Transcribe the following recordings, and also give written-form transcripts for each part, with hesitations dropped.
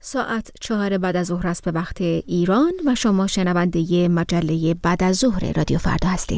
ساعت 4 بعد از ظهر است به وقت ایران و شما شنونده مجله بعد از ظهر رادیو فردا هستید.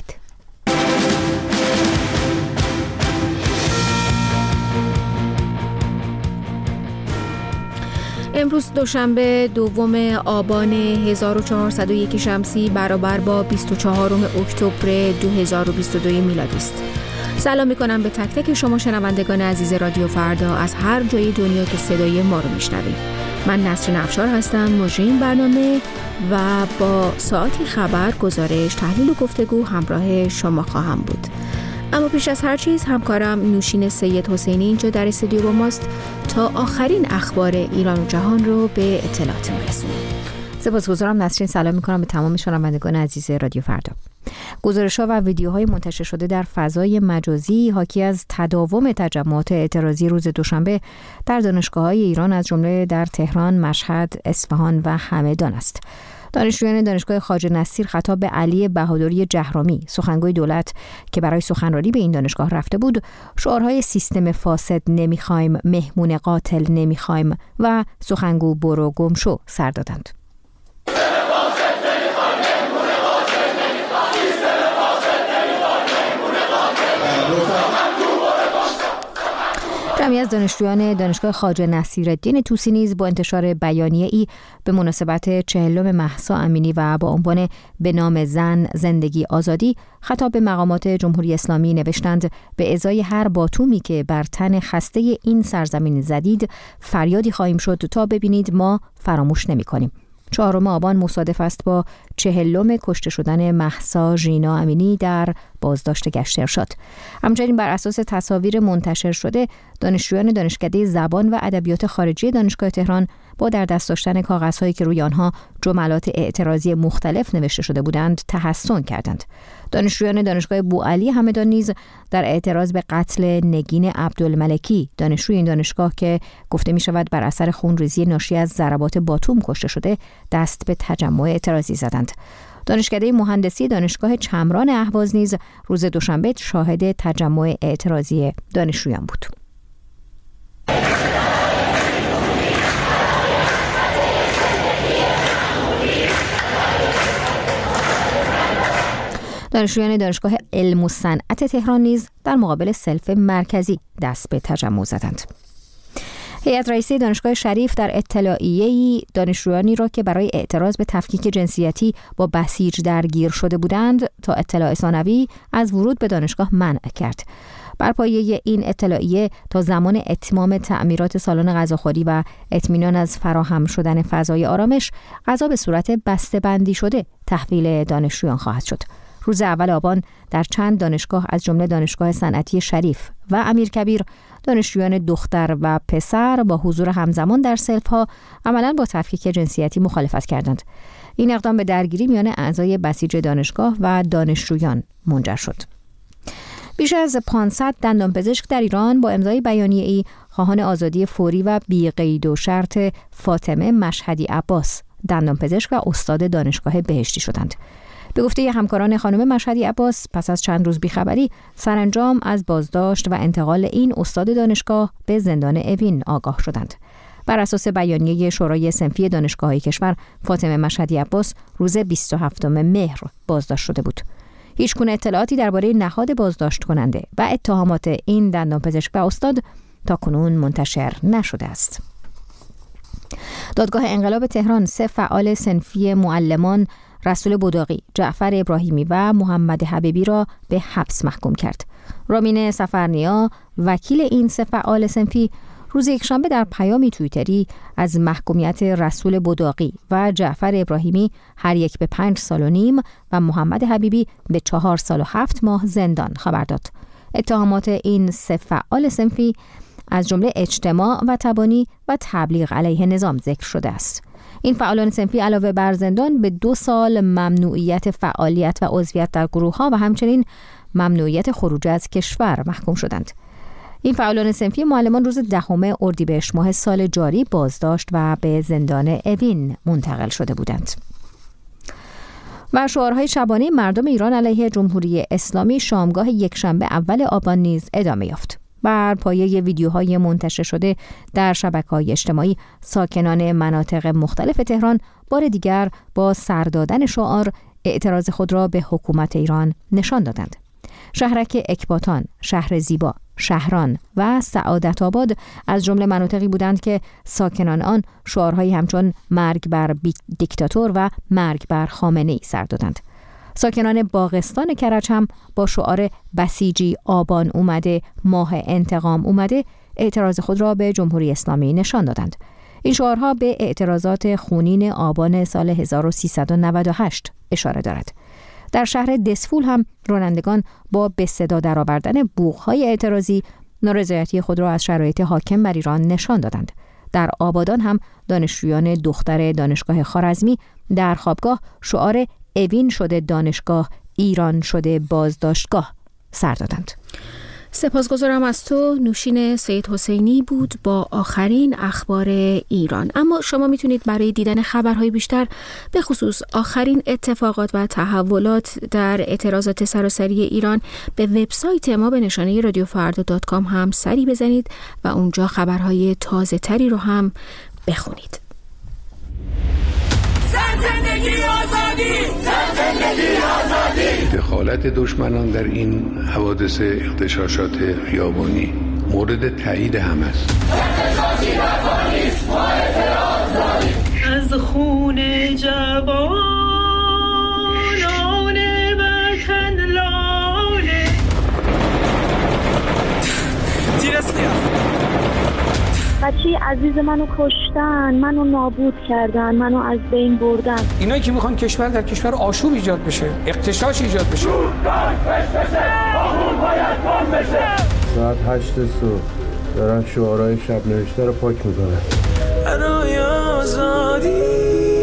امروز دوشنبه 2 آبان 1401 شمسی برابر با 24 اکتبر 2022 میلادی است. سلام میکنم به تک تک شما شنوندگان عزیز رادیو فردا از هر جای دنیا که صدای ما رو میشنوید. من نسرین افشار هستم، مجری این برنامه و با ساعتی خبر، گزارش، تحلیل و گفتگو همراه شما خواهم بود. اما پیش از هر چیز همکارم نوشین سید حسینی اینجا در استودیو با ماست تا آخرین اخبار ایران و جهان رو به اطلاعات میرسونیم. سپاسگزارم نسرین. سلام میکنم به تمام شنوندگان عزیز رادیو فردا. گزارش‌ها و ویدیوهای منتشر شده در فضای مجازی حاکی از تداوم تجمعات اعتراضی روز دوشنبه در دانشگاه‌های ایران از جمله در تهران، مشهد، اصفهان و همدان است. دانشجویان دانشگاه خواجه نصیر خطاب به علی بهادری جهرامی، سخنگوی دولت که برای سخنرانی به این دانشگاه رفته بود، شعارهای سیستم فاسد نمیخوایم، مهمون قاتل نمیخوایم و سخنگو برو گم شو سر دادند. جمعی از دانشجویان دانشگاه خواجه نصیرالدین طوسی نیز با انتشار بیانیه‌ای به مناسبت 40 مهسا امینی و با عنوان به نام زن، زندگی، آزادی خطاب به مقامات جمهوری اسلامی نوشتند به ازای هر باتومی که بر تن خسته این سرزمین زدید فریادی خواهیم شد تا ببینید ما فراموش نمی‌کنیم. 4 آبان مصادف است با 40 کشته شدن مهسا ژینا امینی در بازداشت گشت ارشاد. همچنین بر اساس تصاویر منتشر شده دانشجویان دانشکده زبان و ادبیات خارجی دانشگاه تهران با در دست داشتن کاغذهایی که روی آنها جملات اعتراضی مختلف نوشته شده بودند تحسن کردند. دانشجویان دانشگاه بوعلی همدان نیز در اعتراض به قتل نگین عبدالملکی، دانشجوی این دانشگاه که گفته می شود بر اثر خونریزی ناشی از ضربات باتوم کشته شده، دست به تجمع اعتراضی زدند. دانشکده مهندسی دانشگاه چمران اهواز نیز روز دوشنبه شاهد تجمع اعتراضی دانشجویان بود. دانشجویان دانشگاه علم و صنعت تهران نیز در مقابل سلف مرکزی دست به تجمع زدند. هیئت رئیسه دانشگاه شریف در اطلاعیه‌ای دانشجویانی را که برای اعتراض به تفکیک جنسیتی با بسیج درگیر شده بودند تا اطلاع ثانوی از ورود به دانشگاه منع کرد. بر پایه این اطلاعیه تا زمان اتمام تعمیرات سالن غذاخوری و اطمینان از فراهم شدن فضای آرامش، غذا به صورت بسته‌بندی شده تحویل دانشجویان خواهد شد. روز اول آبان در چند دانشگاه از جمله دانشگاه صنعتی شریف و امیرکبیر دانشجویان دختر و پسر با حضور همزمان در سلف‌ها عملاً با تفکیک جنسیتی مخالفت کردند. این اقدام به درگیری میان اعضای بسیج دانشگاه و دانشجویان منجر شد. بیش از 500 دندانپزشک در ایران با امضای بیانیه‌ای خواهان آزادی فوری و بی قید و شرط فاطمه مشهدی عباس، دندانپزشک و استاد دانشگاه بهشتی شدند. به گفته همکاران خانم مشهدی عباس، پس از چند روز بیخبری سرانجام از بازداشت و انتقال این استاد دانشگاه به زندان اوین آگاه شدند. بر اساس بیانیه شورای صنفی دانشگاه‌های کشور، فاطمه مشهدی عباس روز 27 مهر بازداشت شده بود. هیچگونه اطلاعاتی درباره نهاد بازداشت کننده و اتهامات این دندانپزشک و استاد تاکنون منتشر نشده است. دادگاه انقلاب تهران 3 فعال صنفی معلمان، رسول بداقی، جعفر ابراهیمی و محمد حبیبی را به حبس محکوم کرد. رامین سفرنیا، وکیل این 3 فعال صنفی، روز یکشنبه در پیامی توییتری از محکومیت رسول بداقی و جعفر ابراهیمی هر یک به 5 سال و نیم و محمد حبیبی به 4 سال و 7 ماه زندان خبر داد. اتهامات این 3 فعال صنفی از جمله اجتماع و تبانی و تبلیغ علیه نظام ذکر شده است. این فعالان صنفی علاوه بر زندان به 2 سال ممنوعیت فعالیت و عضویت در گروه‌ها و همچنین ممنوعیت خروج از کشور محکوم شدند. این فعالان صنفی معلمان روز 10 اردیبهشت ماه سال جاری بازداشت و به زندان اوین منتقل شده بودند. و شعارهای شبانه مردم ایران علیه جمهوری اسلامی شامگاه یکشنبه اول آبان نیز ادامه یافت. بر پایه ویدیوهای منتشر شده در شبکه‌های اجتماعی، ساکنان مناطق مختلف تهران بار دیگر با سر دادن شعار اعتراض خود را به حکومت ایران نشان دادند. شهرک اکباتان، شهر زیبا، شهران و سعادت آباد از جمله مناطقی بودند که ساکنان آن شعارهایی همچون مرگ بر دیکتاتور و مرگ بر خامنه‌ای سر دادند. ساکنان باغستان کرج هم با شعار بسیجی آبان اومده، ماه انتقام اومده اعتراض خود را به جمهوری اسلامی نشان دادند. این شعارها به اعتراضات خونین آبان سال 1398 اشاره دارد. در شهر دسفول هم رانندگان با به صدا درآوردن بوق‌های اعتراضی نارضایتی خود را از شرایط حاکم بر ایران نشان دادند. در آبادان هم دانشجویان دختر دانشگاه خوارزمی در خوابگاه شعار اوین شده دانشگاه، ایران شده بازداشتگاه سر دادند. سپاسگزارم از تو. نوشین سید حسینی بود با آخرین اخبار ایران. اما شما میتونید برای دیدن خبرهای بیشتر به خصوص آخرین اتفاقات و تحولات در اعتراضات سراسری ایران به وبسایت ما به نشانه radiofrda.com هم سری بزنید و اونجا خبرهای تازه تری رو هم بخونید. زندگی آزادی، زندگی آزادی. دخالت دشمنان در این حوادث اغتشاشات خیابانی مورد تایید هم است. اغتشاشی رفاه نیست، ما اعتراض داریم. از خون جوانان وطن لاله بچه عزیز منو کشتن، منو نابود کردن، منو از بین بردن. اینایی که میخوان کشور در کشور آشوب ایجاد بشه، اغتشاش ایجاد بشه. ساعت 8 صبح دارن شعارهای شب نوشته رو پاک میکنن. برای آزادی.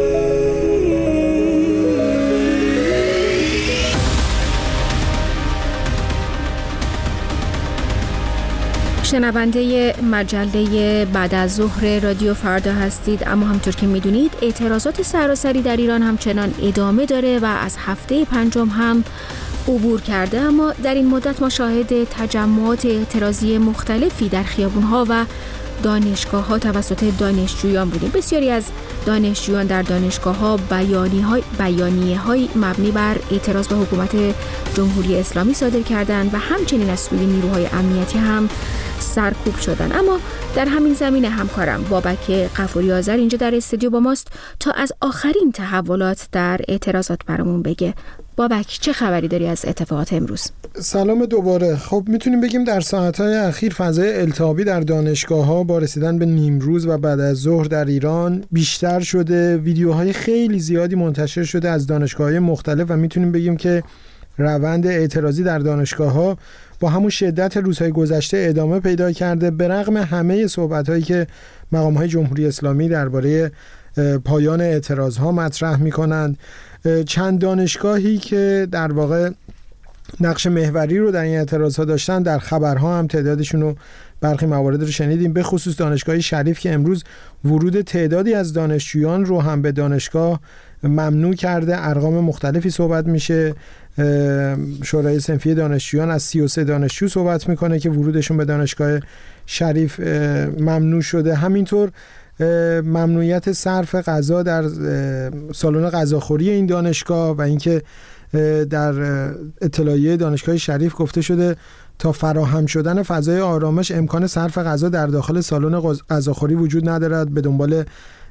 شنونده مجله بعد از ظهر رادیو فردا هستید. اما همطور که میدونید اعتراضات سراسری در ایران همچنان ادامه داره و از هفته پنجم هم عبور کرده. اما در این مدت ما شاهد تجمعات اعتراضی مختلفی در خیابون‌ها و دانشگاه‌ها توسط دانشجویان بودیم. بسیاری از دانشجویان در دانشگاه‌ها بیانیه‌های مبنی بر اعتراض به حکومت جمهوری اسلامی صادر کردند و همچنین از سوی نیروهای امنیتی هم سرکوب شدن. اما در همین زمینه همکارم بابک غفوری آذر اینجا در استودیو با ماست تا از آخرین تحولات در اعتراضات برامون بگه. بابک، چه خبری داری از اتفاقات امروز؟ سلام دوباره. خب میتونیم بگیم در ساعتهای اخیر فضای التهابی در دانشگاه‌ها با رسیدن به نیمروز و بعد از ظهر در ایران بیشتر شده. ویدیوهای خیلی زیادی منتشر شده از دانشگاه‌های مختلف و میتونیم بگیم که روند اعتراضی در دانشگاه‌ها با همون شدت روزهای گذشته ادامه پیدا کرده، به رغم همه صحبت‌هایی که مقام‌های جمهوری اسلامی درباره پایان اعتراض‌ها مطرح می‌کنند. چند دانشگاهی که در واقع نقش محوری رو در این اعتراض‌ها داشتن در خبرها هم تعدادشون رو برخی موارد رو شنیدیم، به خصوص دانشگاه شریف که امروز ورود تعدادی از دانشجویان رو هم به دانشگاه ممنوع کرده. ارقام مختلفی صحبت میشه. شورای صنفی دانشجویان از 33 دانشجو صحبت میکنه که ورودشون به دانشگاه شریف ممنوع شده. همینطور ممنوعیت صرف غذا در سالن غذاخوری این دانشگاه و اینکه در اطلاعیه دانشگاه شریف گفته شده تا فراهم شدن فضای آرامش امکان صرف غذا در داخل سالن غذاخوری وجود ندارد، به دنبال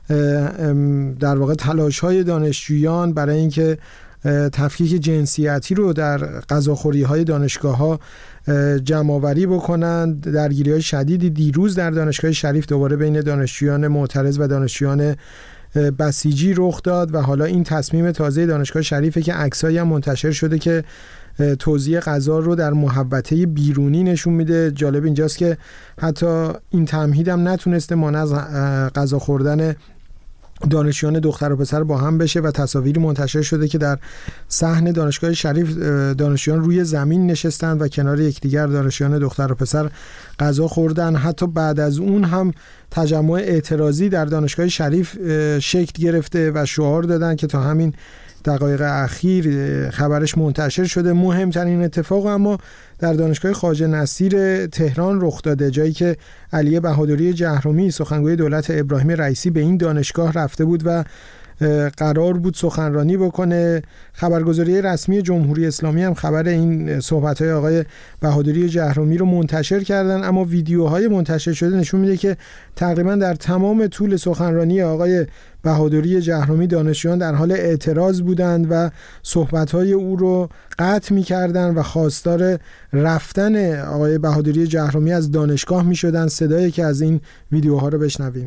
در واقع تلاش‌های دانشجویان برای اینکه تفکیک جنسیتی رو در غذاخوری‌های دانشگاه‌ها جمع‌آوری بکنند. درگیری‌های شدیدی دیروز در دانشگاه شریف دوباره بین دانشجویان معترض و دانشجویان بسیجی رخ داد و حالا این تصمیم تازه دانشگاه شریفه که عکسایی هم منتشر شده که توزیع غذا رو در محوطه بیرونی نشون میده. جالب اینجاست که حتی این تمهید هم نتونسته مانع از غذا خوردن دانشجویان دختر و پسر با هم بشه و تصاویری منتشر شده که در صحن دانشگاه شریف دانشجویان روی زمین نشستند و کنار یکدیگر دانشجویان دختر و پسر غذا خوردن. حتی بعد از اون هم تجمع اعتراضی در دانشگاه شریف شکل گرفته و شعار دادن که تا همین دقایق اخیر خبرش منتشر شده. مهمترین اتفاق اما در دانشگاه خواجه نصیر تهران رخ داده، جایی که علی بهادری جهرومی سخنگوی دولت ابراهیم رئیسی به این دانشگاه رفته بود و قرار بود سخنرانی بکنه. خبرگزاری رسمی جمهوری اسلامی هم خبر این صحبت‌های آقای بهادری جهرومی رو منتشر کردن، اما ویدیوهای منتشر شده نشون میده که تقریبا در تمام طول سخنرانی آقای بهادری جهرومی دانشجویان در حال اعتراض بودند و صحبت‌های او رو قطع می‌کردند و خواستار رفتن آقای بهادری جهرومی از دانشگاه می‌شدند. صدایی که از این ویدیوها رو بشنویم.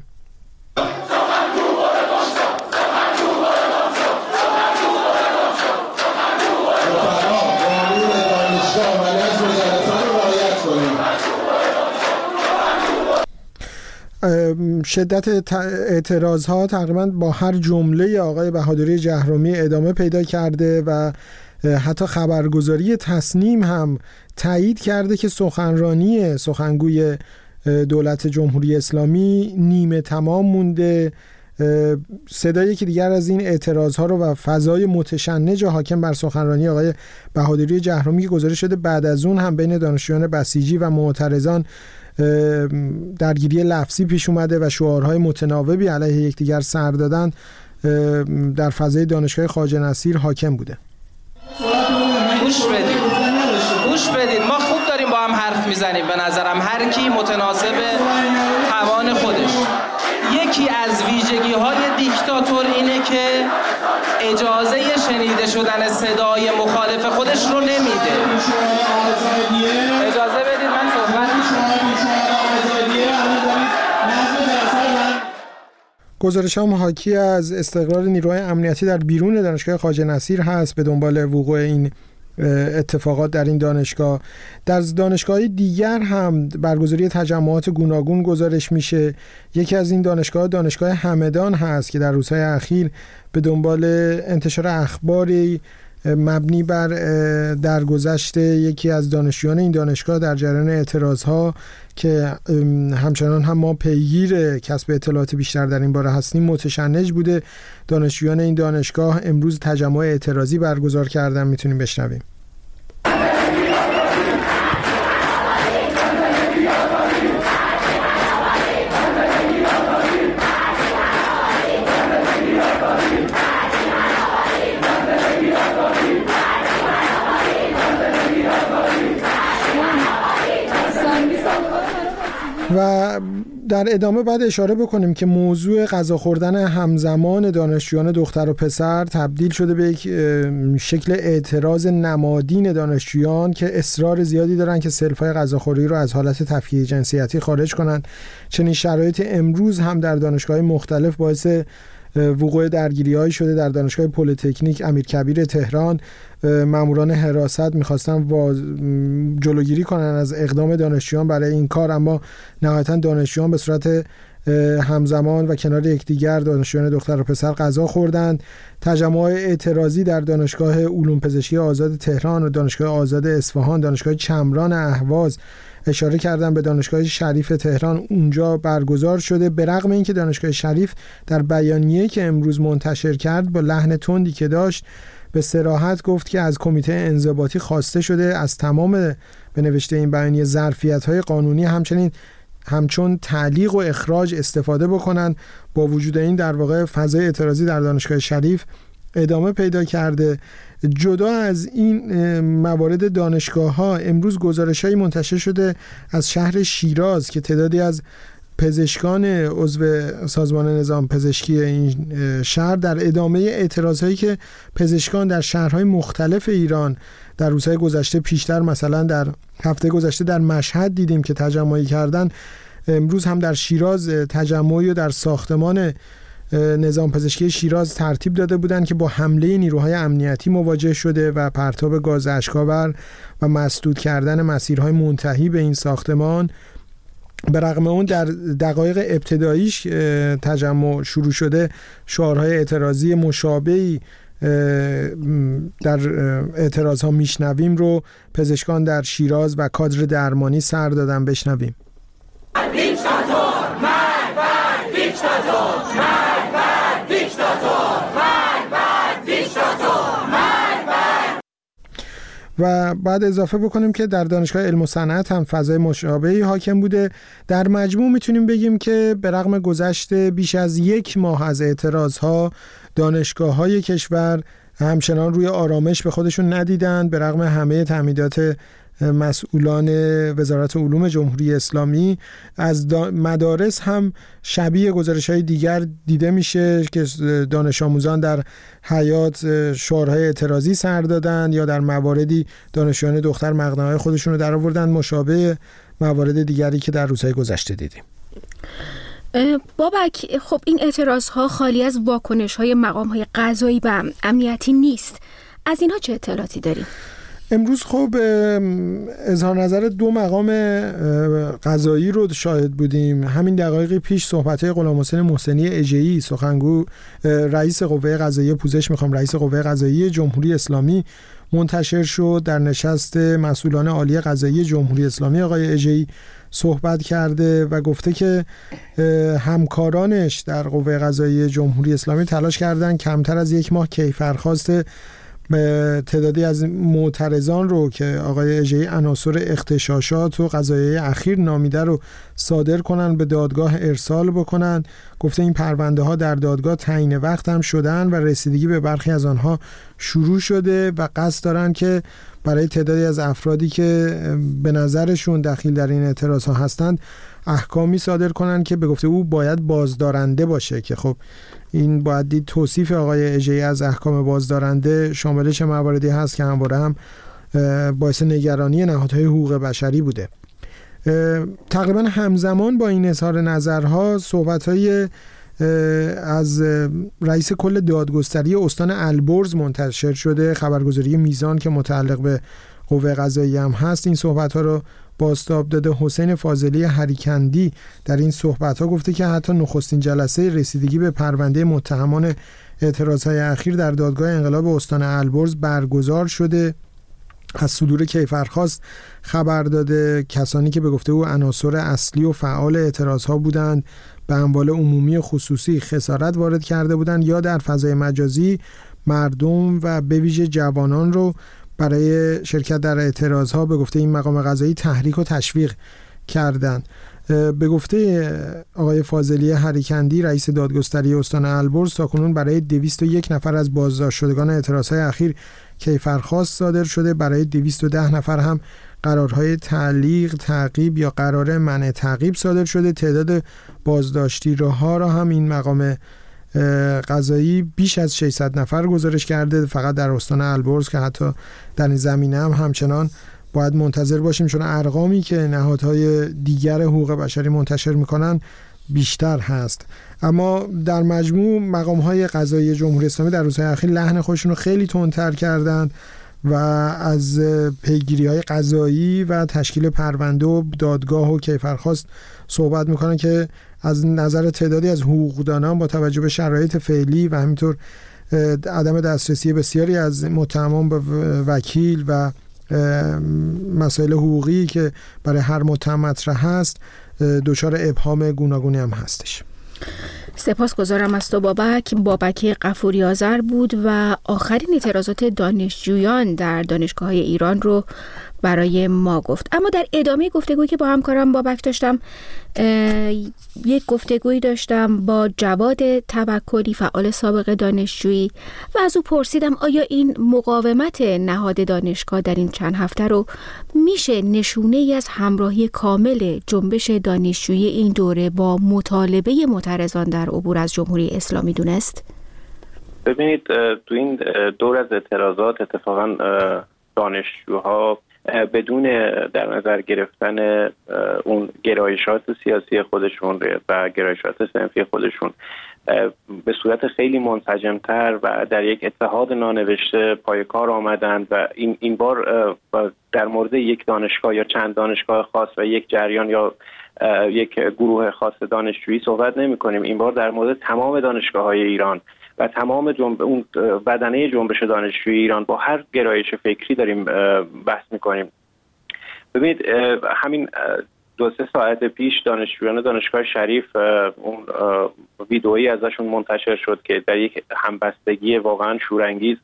شدت اعتراضها تقریبا با هر جمله آقای بهادری جهرومی ادامه پیدا کرده و حتی خبرگزاری تصنیم هم تایید کرده که سخنگوی دولت جمهوری اسلامی نیمه تمام مونده. صدای که دیگر از این اعتراضها رو و فضای متشنج حاکم بر سخنرانی آقای بهادری جهرومی که گزارش شده بعد از اون هم بین دانشجویان بسیجی و معترضان درگیری لفظی پیش اومده و شعارهای متناوبی علیه یکدیگر سر دادن در فضای دانشگاه خواجه نصیر حاکم بوده. گوش بدید ما خوب داریم با هم حرف میزنیم، به نظرم هر کی متناسب توان خودش. یکی از ویژگی‌های دیکتاتور اینه که اجازه شنیده شدن صدای مخالف خودش رو نمیده. اجازه بدید من صحبت گزارش هم حاکی از استقرار نیروهای امنیتی در بیرون دانشگاه خواجه نصیر هست به دنبال وقوع این اتفاقات در این دانشگاه. در دانشگاه‌های دیگر هم برگزاری تجمعات گوناگون گزارش میشه. یکی از این دانشگاه همدان هست که در روزهای اخیر به دنبال انتشار اخباری مبنی بر درگذشت یکی از دانشجویان این دانشگاه در جریان اعتراضها که همچنان هم ما پیگیر کسب اطلاعات بیشتر در این باره هستیم متشنج بوده. دانشجویان این دانشگاه امروز تجمع اعتراضی برگزار کردن، میتونیم بشنویم. و در ادامه بعد اشاره بکنیم که موضوع غذا خوردن همزمان دانشجویان دختر و پسر تبدیل شده به یک شکل اعتراض نمادین دانشجویان که اصرار زیادی دارن که سلفای غذاخوری رو از حالت تفکیک جنسیتی خارج کنن. چنین شرایط امروز هم در دانشگاه‌های مختلف باعث وقوع درگیری‌هایی شده. در دانشگاه پلی‌تکنیک امیرکبیر تهران ماموران حراست می‌خواستن جلوگیری کنن از اقدام دانشجویان برای این کار، اما نهایتاً دانشجویان به صورت همزمان و کنار یکدیگر دانشجویان دختر و پسر غذا خوردند. تجمع اعتراضی در دانشگاه علوم پزشکی آزاد تهران و دانشگاه آزاد اصفهان، دانشگاه چمران اهواز اشاره کردن به دانشگاه شریف تهران اونجا برگزار شده. به رغم اینکه دانشگاه شریف در بیانیه‌ای که امروز منتشر کرد با لحن تندی که داشت به صراحت گفت که از کمیته انضباطی خواسته شده از تمام به نوشته این بیانیه ظرفیت‌های قانونی همچون تعلیق و اخراج استفاده بکنن. با وجود این در واقع فضای اعتراضی در دانشگاه شریف ادامه پیدا کرده. جدا از این موارد دانشگاه‌ها امروز گزارش‌هایی منتشر شده از شهر شیراز که تعدادی از پزشکان عضو سازمان نظام پزشکی این شهر در ادامه اعتراضهایی که پزشکان در شهرهای مختلف ایران در روزهای گذشته پیشتر مثلا در هفته گذشته در مشهد دیدیم که تجمعی کردن، امروز هم در شیراز تجمعی در ساختمان نظام پزشکی شیراز ترتیب داده بودند که با حمله نیروهای امنیتی مواجه شده و پرتاب گاز اشک‌آور و مسدود کردن مسیرهای منتهی به این ساختمان. به رغم اون در دقایق ابتداییش تجمع شروع شده شعارهای اعتراضی مشابهی در اعتراض ها میشنویم رو پزشکان در شیراز و کادر درمانی سر دادن. بشنویم. دیکتاتور مرگ بر دیکتاتور، مرگ بر دیکتاتور، مرگ بر دیکتاتور. و بعد اضافه بکنیم که در دانشگاه علم و صنعت هم فضای مشابهی حاکم بوده. در مجموع میتونیم بگیم که به رغم گذشت بیش از 1 ماه از اعتراضها، دانشگاه‌های کشور همچنان روی آرامش به خودشون ندیدند، به رغم همه تهدیدات مسئولان وزارت علوم جمهوری اسلامی. از مدارس هم شبیه گزارش‌های دیگر دیده میشه که دانش آموزان در حیاط شعارهای اعتراضی سر دادن یا در مواردی دانشجویان دختر مقنعه‌های خودشون رو در آوردن، مشابه موارد دیگری که در روزهای گذشته دیدیم. بابک، خب این اعتراض‌ها خالی از واکنش‌های مقام‌های قضایی و امنیتی نیست. از اینها چه اطلاعاتی داریم؟ امروز خب اظهار نظر 2 مقام قضایی رو شاهد بودیم. همین دقایق پیش صحبت‌های غلامحسین محسنی اژه‌ای، سخنگو رئیس قوه قضاییه رئیس قوه قضاییه جمهوری اسلامی منتشر شد. در نشست مسئولان عالی قضایی جمهوری اسلامی آقای اژه‌ای صحبت کرده و گفته که همکارانش در قوه قضاییه جمهوری اسلامی تلاش کردند کمتر از 1 ماه کیفرخواست تعدادی از معترضان رو که آقای اژه‌ای عناصر اغتشاشات و قضایای اخیر نامیده رو صادر کنن، به دادگاه ارسال بکنن. گفته این پرونده ها در دادگاه تعیین وقت هم شدن و رسیدگی به برخی از آنها شروع شده و قصد دارن که برای تعدادی از افرادی که به نظرشون دخیل در این اعتراض ها هستند احکامی صادر کنن که به گفته او باید بازدارنده باشه، که خب این باید دید توصیف آقای اژه‌ای از احکام بازدارنده شامل چه مواردی هست که همواره هم باعث نگرانی نهادهای حقوق بشری بوده. تقریبا همزمان با این اظهار نظرها صحبت‌های از رئیس کل دادگستری استان البرز منتشر شده، خبرگزاری میزان که متعلق به قوه قضاییه هم هست این صحبت‌ها رو بازتاب داده. حسین فاضلی هریکندی در این صحبت‌ها گفته که حتی نخستین جلسه رسیدگی به پرونده متهمان اعتراض‌های اخیر در دادگاه انقلاب استان البرز برگزار شده. از صدور کیفرخواست خبر داده. کسانی که به گفته او عناصر اصلی و فعال اعتراض‌ها بودند به اموال عمومی خصوصی خسارت وارد کرده بودند یا در فضای مجازی مردم و به ویژه جوانان رو برای شرکت در اعتراض‌ها به گفته این مقام قضایی تحریک و تشویق کردند. به گفته آقای فاضلی هریکندی رئیس دادگستری استان البرز تاکنون برای 201 نفر از بازداشت شدگان اعتراض‌های اخیر کیفرخواست صادر شده. برای 210 نفر هم قرارهای تعلیق، تعقیب یا قرار منع تعقیب صادر شده. تعداد بازداشتی‌ها را هم این مقام قضایی بیش از 600 نفر گزارش کرده فقط در استان البرز، که حتی در این زمینه هم همچنان باید منتظر باشیم چون ارقامی که نهادهای دیگر حقوق بشری منتشر میکنن بیشتر هست. اما در مجموع مقام‌های قضایی جمهوری اسلامی در روزهای اخیر لحن خودشون رو خیلی تندتر کردند و از پیگیری‌های قضایی و تشکیل پرونده و دادگاه و کیفرخواست صحبت میکنن که از نظر تعدادی از حقوقدانان با توجه به شرایط فعلی و همینطور عدم دسترسی بسیاری از متهمان به وکیل و مسائل حقوقی که برای هر متهم مطرح هست دچار ابهام گوناگونی هم هستش. سپاسگزارم از تو بابک غفوری آذر بود و آخرین اعتراضات دانشجویان در دانشگاه‌های ایران رو برای ما گفت. اما در ادامه گفتگویی که با همکارم بابک داشتم، یک گفتگویی داشتم با جواد توکلی فعال سابق دانشجویی و از او پرسیدم آیا این مقاومت نهاد دانشگاه در این چند هفته رو میشه نشونه ای از همراهی کامل جنبش دانشجویی این دوره با مطالبه معترضان در عبور از جمهوری اسلامی دونست؟ ببینید تو این دور از اعتراضات اتفاقا دانشجوها بدون در نظر گرفتن اون گرایشات سیاسی خودشون و گرایشات صنفی خودشون به صورت خیلی منسجم‌تر و در یک اتحاد نانوشته پای کار آمدند و این بار در مورد یک دانشگاه یا چند دانشگاه خاص و یک جریان یا یک گروه خاص دانشجویی صحبت نمی‌کنیم. این بار در مورد تمام دانشگاه‌های ایران و تمام اون بدنه جنبش دانشجویی ایران با هر گرایش فکری داریم بحث میکنیم. ببینید همین 2-3 ساعت پیش دانشجویان دانشگاه شریف اون ویدئویی ازشون منتشر شد که در یک همبستگی واقعا شورانگیز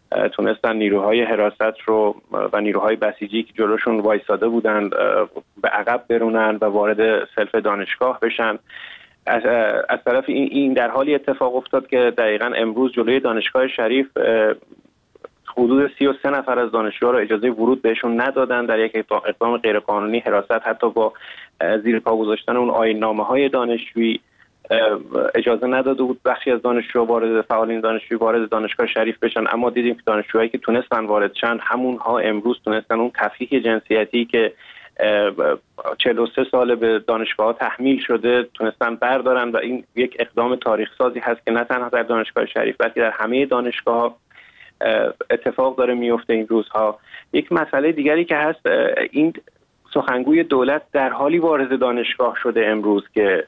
تونستن نیروهای حراست رو و نیروهای بسیجی که جلوشون وایساده بودند به عقب برونن و وارد سلف دانشگاه بشن. از طرف این در حالی اتفاق افتاد که دقیقاً امروز جلوی دانشگاه شریف حدود 33 نفر از دانشجوها رو اجازه ورود بهشون ندادن. در یک اقدام غیرقانونی حراست حتی با زیر پا گذاشتن اون آیین‌نامه‌های دانشجویی اجازه نداده بود بخشی از فعالین دانشجویی وارد دانشگاه شریف بشن. اما دیدیم که دانشجوهایی که تونستن وارد شن همونها امروز تونستن اون تفکیک جنسیتی که 43 سال به دانشگاه تحمیل شده تونستن بردارن و این یک اقدام تاریخ سازی هست که نه تنها در دانشگاه شریف بلکه در همه دانشگاه اتفاق داره میفته این روزها. یک مسئله دیگری که هست، این سخنگوی دولت در حالی وارد دانشگاه شده امروز که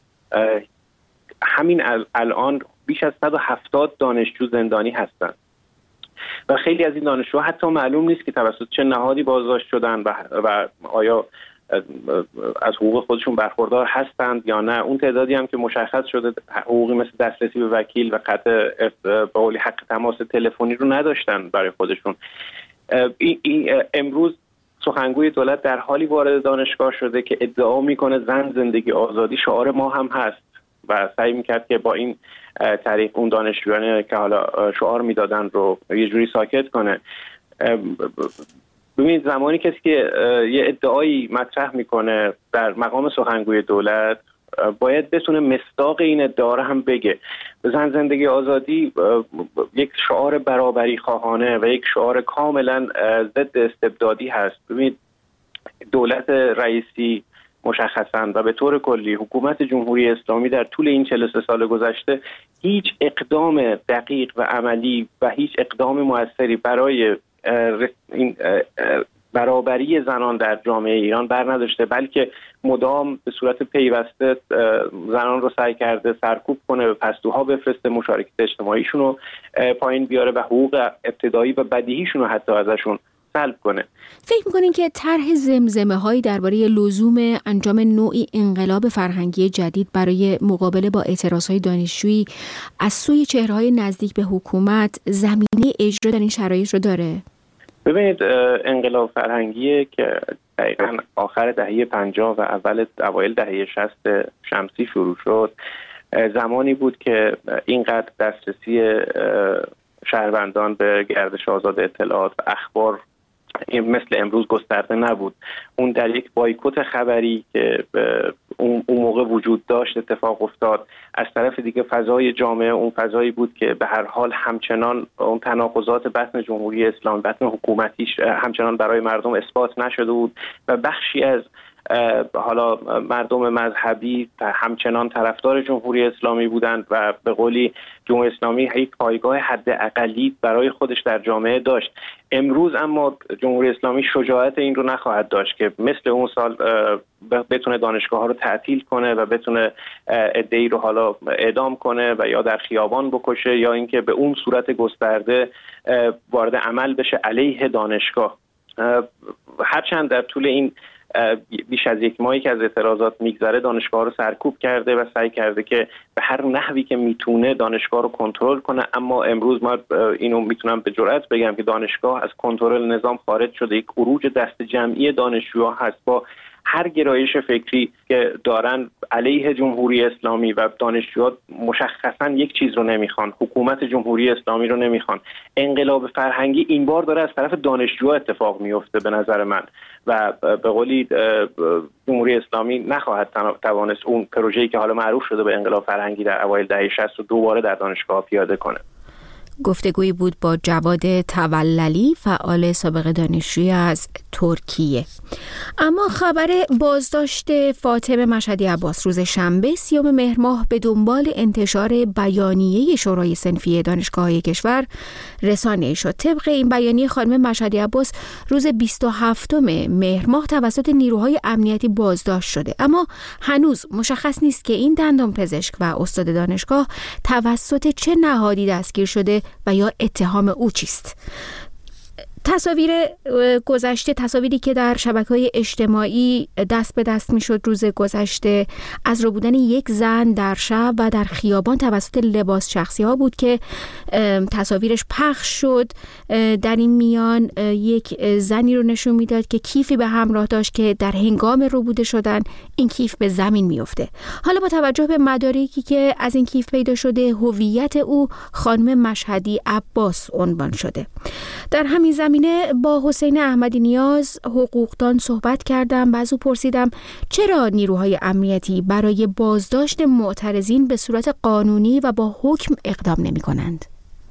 همین الان بیش از 170 دانشجو زندانی هستند و خیلی از این دانشجوها حتی معلوم نیست که توسط چه نهادی بازداشت شدن و آیا از حقوق خودشون برخوردار هستند یا نه. اون تعدادی هم که مشخص شده حقوقی مثل دسترسی به وکیل و به قولی حق تماس تلفنی رو نداشتن برای خودشون. امروز سخنگوی دولت در حالی وارد دانشگاه شده که ادعا میکنه زن زندگی آزادی شعار ما هم هست و سعی میکرد که با این طریق اون دانشجویانی که حالا شعار میدادن رو یه جوری ساکت کنه. ببینید زمانی کسی که یه ادعایی مطرح میکنه در مقام سخنگوی دولت باید بتونه مصداق این ادعا رو هم بگه. زن زندگی آزادی یک شعار برابری خواهانه و یک شعار کاملا ضد استبدادی هست. ببینید دولت رئیسی مشخصاً و به طور کلی حکومت جمهوری اسلامی در طول این 43 سال گذشته هیچ اقدام دقیق و عملی و هیچ اقدام موثری برای این برابری زنان در جامعه ایران بر نداشته، بلکه مدام به صورت پیوسته زنان رو سعی کرده سرکوب کنه، به پستوها بفرسته، مشارکت اجتماعیشون رو پایین بیاره و حقوق ابتدایی و بدیهیشون رو حتی ازشون سلب کنه. فکر می‌کنین که طرح زمزمه‌هایی درباره لزوم انجام نوعی انقلاب فرهنگی جدید برای مقابله با اعتراضهای دانشجویی از سوی چهره‌های نزدیک به حکومت زمینه اجرا در این شرایط رو داره؟ ببینید انقلاب فرهنگی که دقیقاً آخر دهه 50 و اوایل دهه 60 شمسی شروع شد زمانی بود که اینقدر دسترسی شهروندان به گردش آزاد اطلاعات و اخبار مثل امروز گسترده نبود. اون در یک بایکوت خبری که اون موقع وجود داشت اتفاق افتاد. از طرف دیگه فضای جامعه اون فضایی بود که به هر حال همچنان اون تناقضات بطن جمهوری اسلامی، بطن حکومتیش همچنان برای مردم اثبات نشده بود و بخشی از حالا مردم مذهبی همچنان طرفدار جمهوری اسلامی بودند و به قولی جمهوری اسلامی یک پایگاه حداقلی برای خودش در جامعه داشت. امروز اما جمهوری اسلامی شجاعت این رو نخواهد داشت که مثل اون سال بتونه دانشگاه ها رو تعطیل کنه و بتونه عده‌ای رو حالا اعدام کنه و یا در خیابان بکشه یا اینکه به اون صورت گسترده وارد عمل بشه علیه دانشگاه. هرچند در طول این بیش از یک ماهی که از اعتراضات میگذره دانشگاه رو سرکوب کرده و سعی کرده که به هر نحوی که میتونه دانشگاه رو کنترل کنه، اما امروز ما اینو میتونم به جرئت بگم که دانشگاه از کنترل نظام خارج شده. یک خروج دست جمعی دانشجوها هست با هر گرایش فکری که دارن علیه جمهوری اسلامی و دانشجوها مشخصا یک چیز رو نمیخوان، حکومت جمهوری اسلامی رو نمیخوان. انقلاب فرهنگی این بار داره از طرف دانشجوها اتفاق میفته به نظر من و به قولی جمهوری اسلامی نخواهد توانست اون پروژه‌ای که حالا معروف شده به انقلاب فرهنگی در اوایل دهه 60 رو دوباره در دانشگاه پیاده کنه. گفتگویی بود با جواد توللی، فعال سابق دانشجویی از ترکیه. اما خبر بازداشت فاطمه مشهدی عباس روز شنبه 30 مهر ماه به دنبال انتشار بیانیه شورای صنفی دانشگاه‌های کشور رسانه‌ای شد. طبق این بیانیه خانم مشهدی عباس روز 27 مهر ماه توسط نیروهای امنیتی بازداشت شده، اما هنوز مشخص نیست که این دندانپزشک و استاد دانشگاه توسط چه نهادی دستگیر شده و یا اتهام او چیست. تصاویر گذشته، تصاویری که در شبکه‌های اجتماعی دست به دست میشد روز گذشته، از رو بودن یک زن در شب و در خیابان توسط لباس شخصی ها بود که تصاویرش پخش شد. در این میان یک زنی رو نشون میداد که کیفی به همراه داشت که در هنگام ربوده شدن این کیف به زمین میفته. حالا با توجه به مدارکی که از این کیف پیدا شده، هویت او خانم مشهدی عباس عنوان شده. در همین زمینه با حسین احمدی نیاز حقوقدان صحبت کردم و از او پرسیدم چرا نیروهای امنیتی برای بازداشت معترضین به صورت قانونی و با حکم اقدام نمی کنند؟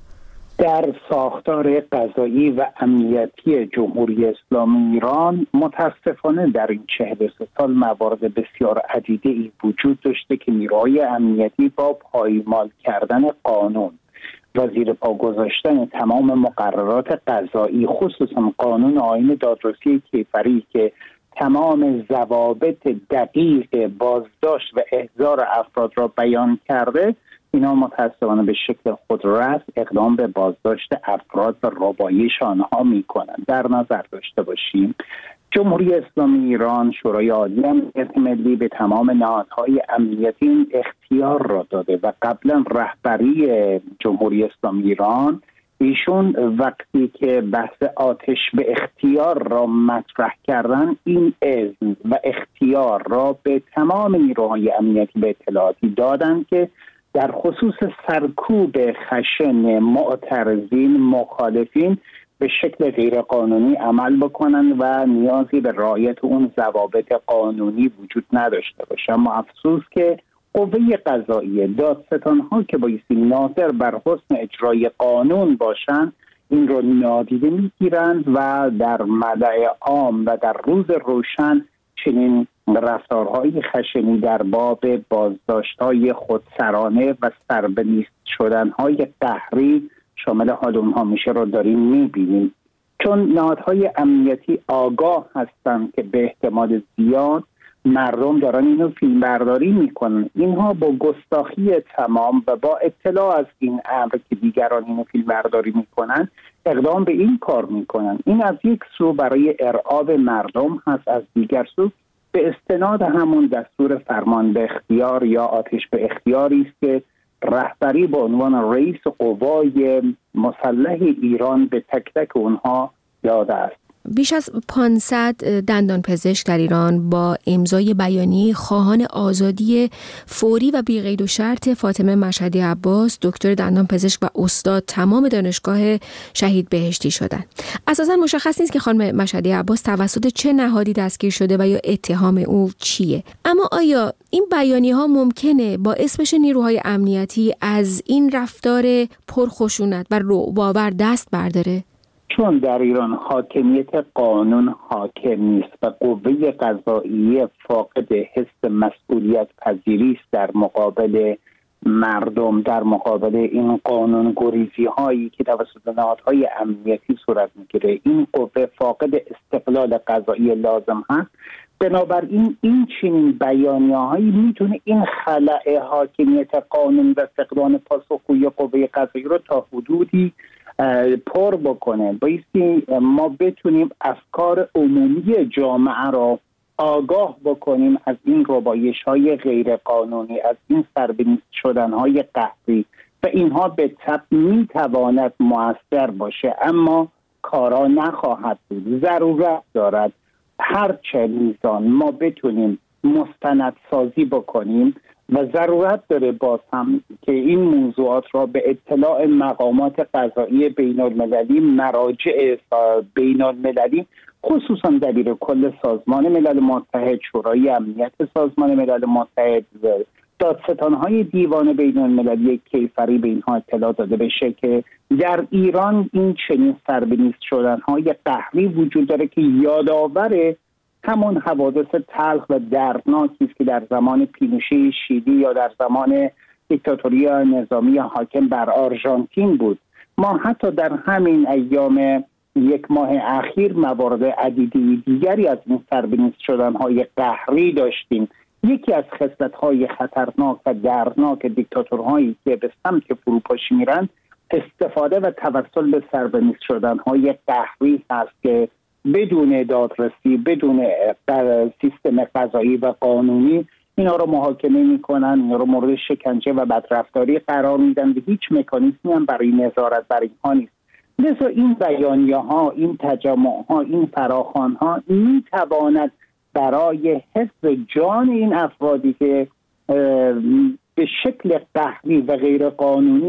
در ساختار قضایی و امنیتی جمهوری اسلامی ایران متاسفانه در این 43 سال موارد بسیار عدیده‌ای وجود داشته که نیروهای امنیتی با پایمال کردن قانون و زیر پا گذاشتن تمام مقررات قضایی، خصوصا قانون آیین دادرسی کیفری که تمام ضوابط دقیق بازداشت و احضار افراد را بیان کرده، اینا متاسفانه به شکل خودرأس اقدام به بازداشت افراد و ربایش آنها میکنند. در نظر داشته باشیم جمهوری اسلامی ایران، شورای عالی امنیت ملی به تمام نهادهای امنیتی این اختیار را داده و قبلا رهبری جمهوری اسلامی ایران ایشون وقتی که بحث آتش به اختیار را مطرح کردن، این اذن و اختیار را به تمام نیروهای امنیتی به اطلاعاتی دادن که در خصوص سرکوب خشن معترضین، مخالفین به شکل غیرقانونی عمل بکنن و نیازی به رعایت اون ضوابط قانونی وجود نداشته باشه. اما افسوس که قوه قضاییه، دادستان‌ها که بایستی ناظر بر حسن اجرای قانون باشند، این رو نادیده میگیرند و در ملأ عام و در روز روشن چنین رفتارهای خشنی در باب بازداشت‌های خودسرانه و سربنیست شدن‌های قهری شامل حال اونها میشه رو داریم میبینیم. چون نهادهای امنیتی آگاه هستند که به احتمال زیاد مردم دارن اینو فیلمبرداری میکنن، اینها با گستاخی تمام و با اطلاع از این امر که دیگران اینو فیلمبرداری میکنن اقدام به این کار میکنن. این از یک سو برای ارعاب مردم هست، از دیگر سو به استناد همون دستور فرمان به اختیار یا آتش به اختیاری است که رهبری به عنوان رئیس قوای مسلح ایران به تک تک اونها داده است. بیش از 500 دندانپزشک در ایران با امضای بیانیه خواهان آزادی فوری و بی قید و شرط فاطمه مشهدی عباس، دکتر دندانپزشک و استاد تمام دانشگاه شهید بهشتی شدند. اساساً مشخص نیست که خانم مشهدی عباس توسط چه نهادی دستگیر شده و یا اتهام او چیه. اما آیا این بیانیه ها ممکنه باعث بشه نیروهای امنیتی از این رفتار پرخشونت و رعب‌آور دست برداره؟ چون در ایران حاکمیت قانون حاکم نیست و قوه قضاییه فاقد حس مسئولیت پذیری است در مقابل مردم، در مقابل این قانون گریزی هایی که توسط نهادهای امنیتی صورت میگیره، این قوه فاقد استقلال قضایی لازم هست. بنابراین این چنین بیانیه‌هایی میتونه این خلأ حاکمیت قانون و فقدان پاسخگویی قوه قضاییه رو تا حدودی پر بکنه. بایستی ما بتونیم افکار عمومی جامعه را آگاه بکنیم از این ربایش‌های غیر قانونی، از این سربنیست شدن‌های قهری و اینها به طبع میتواند مؤثر باشه، اما کارا نخواهد بود. ضرورت دارد هر چه میزان ما بتونیم مستندسازی بکنیم و ضرورت داره باز هم که این موضوعات را به اطلاع مقامات قضایی بین المللی، مراجع بین المللی، خصوصا دبیر کل سازمان ملل متحد، شورای امنیت سازمان ملل متحد، دادستان‌های دیوان بین المللی کیفری به اینها اطلاع داده بشه که در ایران این چنین سربنیست شدن‌های قهری وجود داره که یادآور همون حوادث تلخ و دردناکی است که در زمان پینوشه شیلی یا در زمان دیکتاتوری نظامی حاکم بر آرژانتین بود. ما حتی در همین ایام یک ماه اخیر موارد عدیدی دیگری از این سربنیست شدن‌های قهری داشتیم. یکی از خصلت‌های خطرناک و دردناک دیکتاتورهایی که به سمت فروپاشی میرن استفاده و توسل به سربنیز شدن های قهری هست که بدون دادرسی، بدون سیستم قضایی و قانونی اینا رو محاکمه میکنن، اینا رو مورد شکنجه و بدرفتاری قرار میدن و هیچ مکانیزمی هم برای نظارت بر اینها نیست. لذا این بیانیه ها، این تجمع ها، این فراخوان ها میتواند برای حفظ جان این افرادی که به شکل قهری و غیر قانونی